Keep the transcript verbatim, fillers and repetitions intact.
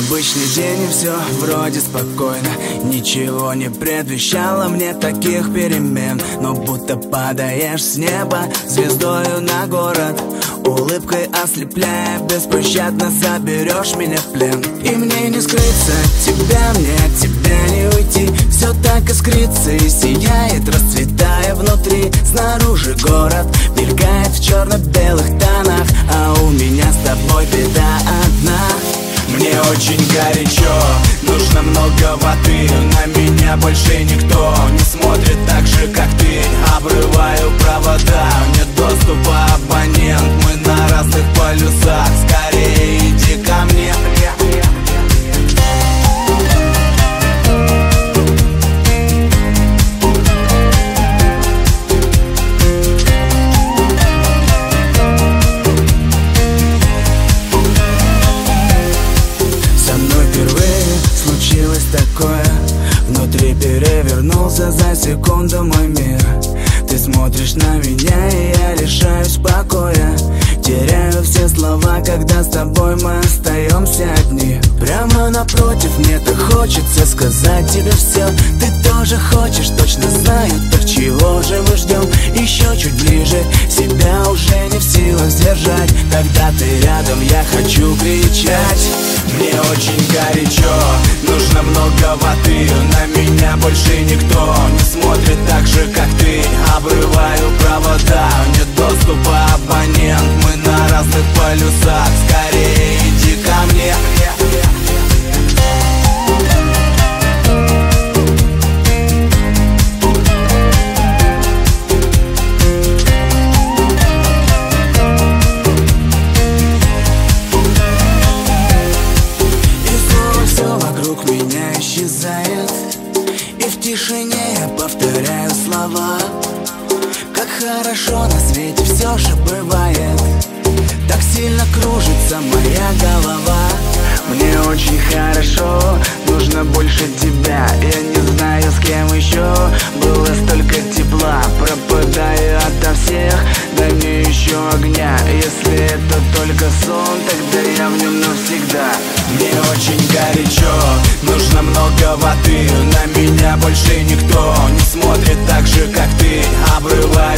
Обычный день и все вроде спокойно. Ничего не предвещало мне таких перемен. Но будто падаешь с неба звездою на город, улыбкой ослепляя, беспощадно заберешь меня в плен. И мне не скрыться от тебя, мне от тебя не уйти. Все так искрится и сияет, расцветая внутри. Снаружи город мелькает в черно-белых тонах, а у меня с тобой беда одна. Мне очень горячо, нужно много воды. На меня больше никто не смотрит так же, как ты. Обрываю провода, нет доступа, абонент. Мы на разных полюсах, скорее иди ко мне. Такое внутри перевернулся за секунду мой мир. Ты смотришь на меня, и я лишаюсь покоя. Теряю все слова, когда с тобой мы остаемся одни. Прямо напротив, мне так хочется сказать тебе все. Ты тоже хочешь, точно знаю, так чего же мы ждем? Еще чуть ближе, себя уже не в силах сдержать. Когда ты рядом, я хочу кричать. Мне очень горячо, нужно много воды. На меня больше никто не смотрит так же, как ты. Обрываю провода, нет доступа, абонент. Мы на разных полюсах, скорее иди ко мне. И в тишине я повторяю слова. Как хорошо на свете все же бывает. Так сильно кружится моя голова. Мне очень хорошо, нужно больше тебя. Я не знаю, с кем еще было столько тепла. Пропадаю ото всех, дай мне еще огня. Если это только сон, тогда я в нем навсегда. Мне очень горячо, нужно много воды. На меня больше никто не смотрит так же, как ты. Обрывай